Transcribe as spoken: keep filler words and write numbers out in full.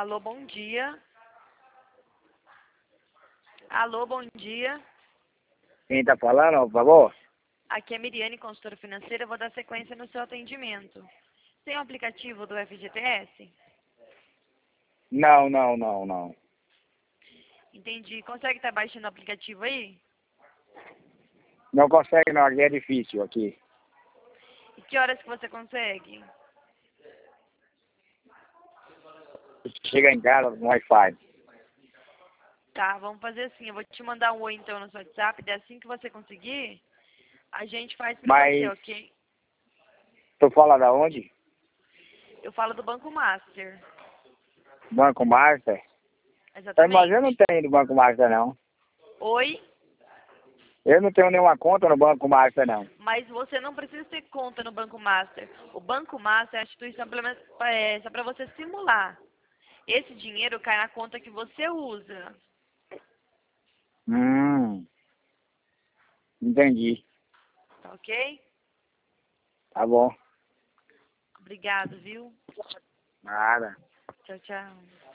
Alô, bom dia. Alô, bom dia. Quem tá falando, por favor? Aqui é Miriane, consultora financeira. Eu vou dar sequência no seu atendimento. Tem o aplicativo do F G T S? Não, não, não, não. Entendi. Consegue estar baixando o aplicativo aí? Não consegue não, aqui é difícil aqui. E que horas que você consegue? Chega em casa no Wi-Fi. Tá, vamos fazer assim. Eu vou te mandar um oi então no seu WhatsApp. E assim que você conseguir, a gente faz pra Mas, você, ok? tu fala da onde? Eu falo do Banco Master. Banco Master? Mas Exatamente. eu não tenho do Banco Master, não. Oi? Eu não tenho nenhuma conta no Banco Master, não. Mas você não precisa ter conta no Banco Master. O Banco Master é a instituição pelo menos, é, só para você simular. Esse dinheiro cai na conta que você usa. Hum, entendi. Tá ok? Tá bom. Obrigado, viu? Nada. Tchau, tchau.